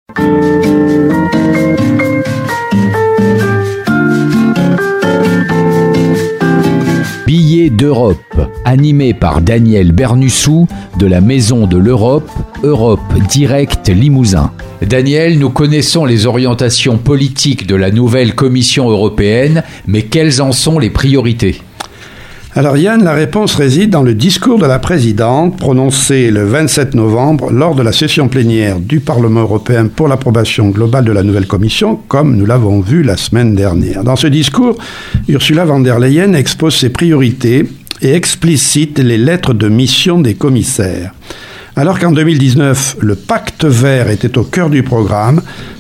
Billets d'Europe, animé par Daniel Bernussou de la Maison de l'Europe, Europe Direct Limousin. Daniel, nous connaissons les orientations politiques de la nouvelle Commission européenne, mais quelles en sont les priorités ? Alors Yann, la réponse réside dans le discours de la présidente prononcé le 27 novembre lors de la session plénière du Parlement européen pour l'approbation globale de la nouvelle Commission, comme nous l'avons vu la semaine dernière. Dans ce discours, Ursula von der Leyen expose ses priorités et explicite les lettres de mission des commissaires. Alors qu'en 2019, le pacte vert était au cœur du programme,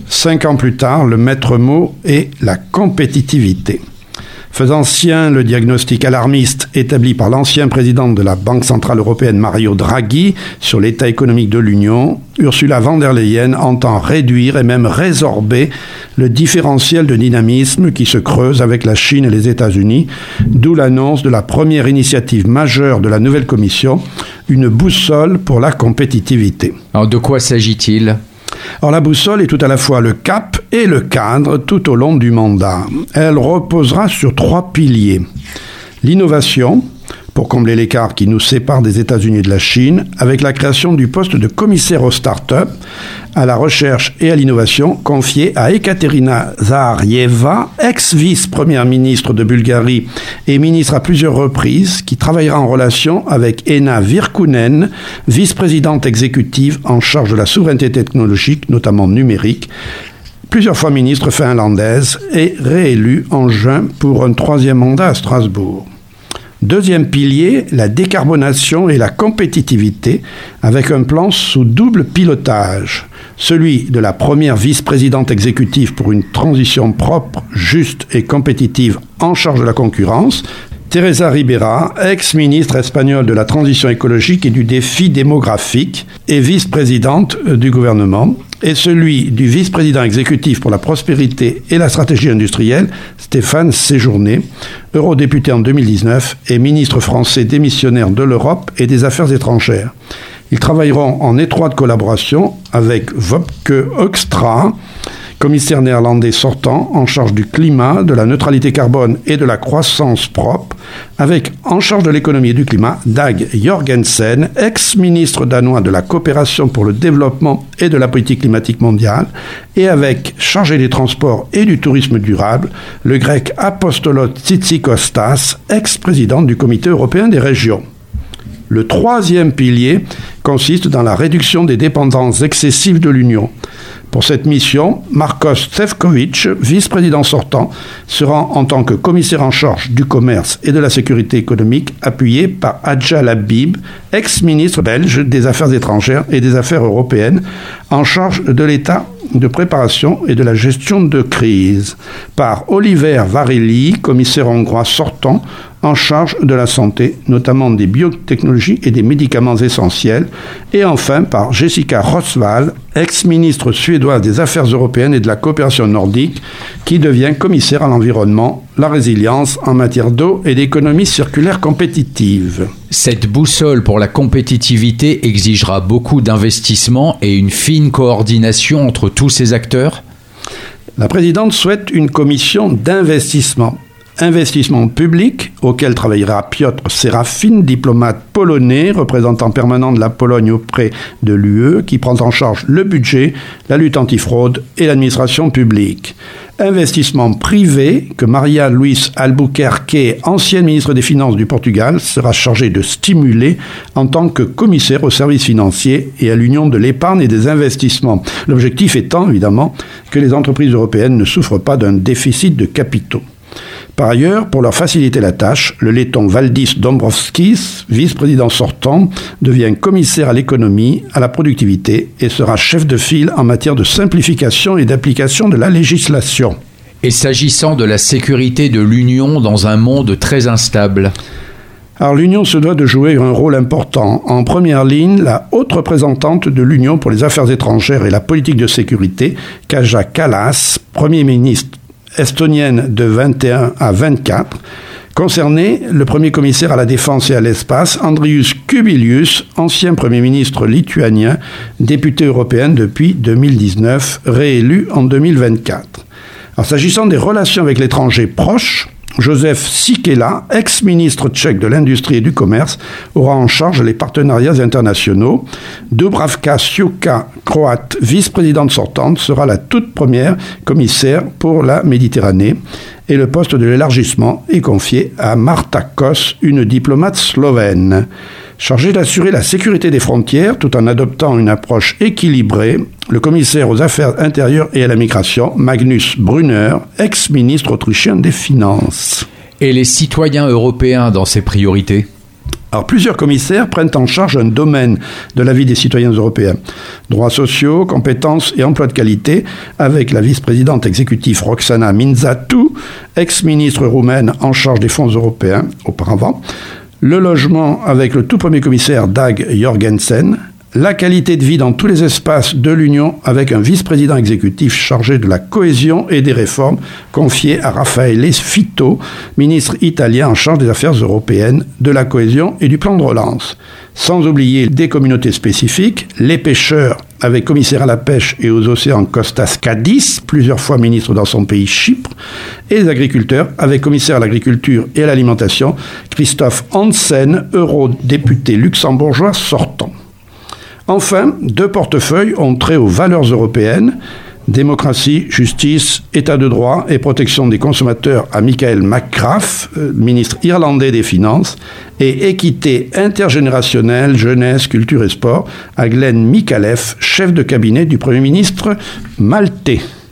5 ans plus tard, le maître mot est la compétitivité. Faisant sien le diagnostic alarmiste établi par l'ancien président de la Banque centrale européenne Mario Draghi sur l'état économique de l'Union, Ursula von der Leyen entend réduire et même résorber le différentiel de dynamisme qui se creuse avec la Chine et les États-Unis, d'où l'annonce de la première initiative majeure de la nouvelle Commission, une boussole pour la compétitivité. Alors de quoi s'agit-il ? Or, la boussole est tout à la fois le cap et le cadre tout au long du mandat. Elle reposera sur 3 piliers. L'innovation, pour combler l'écart qui nous sépare des États-Unis et de la Chine, avec la création du poste de commissaire aux start-up, à la recherche et à l'innovation, confié à Ekaterina Zaharieva, ex-vice-première ministre de Bulgarie et ministre à plusieurs reprises, qui travaillera en relation avec Ena Virkkunen, vice-présidente exécutive en charge de la souveraineté technologique, notamment numérique, plusieurs fois ministre finlandaise et réélue en juin pour un 3e mandat à Strasbourg. Deuxième pilier, la décarbonation et la compétitivité, avec un plan sous double pilotage. Celui de la première vice-présidente exécutive pour une transition propre, juste et compétitive en charge de la concurrence, Teresa Ribera, ex-ministre espagnole de la transition écologique et du défi démographique et vice-présidente du gouvernement, et celui du vice-président exécutif pour la prospérité et la stratégie industrielle, Stéphane Séjourné, eurodéputé en 2019 et ministre français démissionnaire de l'Europe et des Affaires étrangères. Ils travailleront en étroite collaboration avec Wopke Hoekstra, commissaire néerlandais sortant en charge du climat, de la neutralité carbone et de la croissance propre, avec en charge de l'économie et du climat Dag Jorgensen, ex-ministre danois de la coopération pour le développement et de la politique climatique mondiale, et avec chargé des transports et du tourisme durable, le grec Apostolos Tzitzikostas, ex-président du Comité européen des régions. Le 3e pilier consiste dans la réduction des dépendances excessives de l'Union. Pour cette mission, Marcos Šefčovič, vice-président sortant, sera en tant que commissaire en charge du commerce et de la sécurité économique, appuyé par Adjal Habib, ex-ministre belge des Affaires étrangères et des Affaires européennes, en charge de l'état de préparation et de la gestion de crise, par Oliver Varhelyi, commissaire hongrois sortant, en charge de la santé, notamment des biotechnologies et des médicaments essentiels, et enfin par Jessica Roswall, ex-ministre suédoise des Affaires européennes et de la coopération nordique, qui devient commissaire à l'environnement, la résilience en matière d'eau et d'économie circulaire compétitive. Cette boussole pour la compétitivité exigera beaucoup d'investissements et une fine coordination entre tous ces acteurs ? La présidente souhaite une commission d'investissement. Investissement public, auquel travaillera Piotr Serafin, diplomate polonais, représentant permanent de la Pologne auprès de l'UE, qui prend en charge le budget, la lutte antifraude et l'administration publique. Investissement privé, que Maria Luís Albuquerque, ancienne ministre des Finances du Portugal, sera chargée de stimuler en tant que commissaire aux services financiers et à l'Union de l'épargne et des investissements. L'objectif étant, évidemment, que les entreprises européennes ne souffrent pas d'un déficit de capitaux. Par ailleurs, pour leur faciliter la tâche, le letton Valdis Dombrovskis, vice-président sortant, devient commissaire à l'économie, à la productivité et sera chef de file en matière de simplification et d'application de la législation. Et s'agissant de la sécurité de l'Union dans un monde très instable ? Alors l'Union se doit de jouer un rôle important. En première ligne, la haute représentante de l'Union pour les affaires étrangères et la politique de sécurité, Kaja Kallas, Premier ministre estonienne de 21 à 24, Concerné, le premier commissaire à la défense et à l'espace, Andrius Kubilius, ancien Premier ministre lituanien, député européen depuis 2019, réélu en 2024. Alors, s'agissant des relations avec l'étranger proche, Josef Sikela, ex-ministre tchèque de l'Industrie et du Commerce, aura en charge les partenariats internationaux. Dubravka Šuica, croate, vice-présidente sortante, sera la toute première commissaire pour la Méditerranée. Et le poste de l'élargissement est confié à Marta Kos, une diplomate slovène. Chargé d'assurer la sécurité des frontières tout en adoptant une approche équilibrée, le commissaire aux affaires intérieures et à la migration, Magnus Brunner, ex-ministre autrichien des Finances. Et les citoyens européens dans ces priorités ? Alors, plusieurs commissaires prennent en charge un domaine de la vie des citoyens européens. Droits sociaux, compétences et emploi de qualité, avec la vice-présidente exécutive Roxana Mințatu, ex-ministre roumaine en charge des fonds européens auparavant. Le logement avec le tout premier commissaire Dag Jorgensen, la qualité de vie dans tous les espaces de l'Union avec un vice-président exécutif chargé de la cohésion et des réformes confié à Raffaele Fitto, ministre italien en charge des affaires européennes, de la cohésion et du plan de relance. Sans oublier des communautés spécifiques, les pêcheurs avec commissaire à la pêche et aux océans Kostas Kadis, plusieurs fois ministre dans son pays Chypre, et les agriculteurs avec commissaire à l'agriculture et à l'alimentation Christophe Hansen, eurodéputé luxembourgeois sortant. Enfin, 2 portefeuilles ont trait aux valeurs européennes, démocratie, justice, état de droit et protection des consommateurs à Michael McGrath, ministre irlandais des Finances, et équité intergénérationnelle, jeunesse, culture et sport à Glenn Micallef, chef de cabinet du Premier ministre maltais.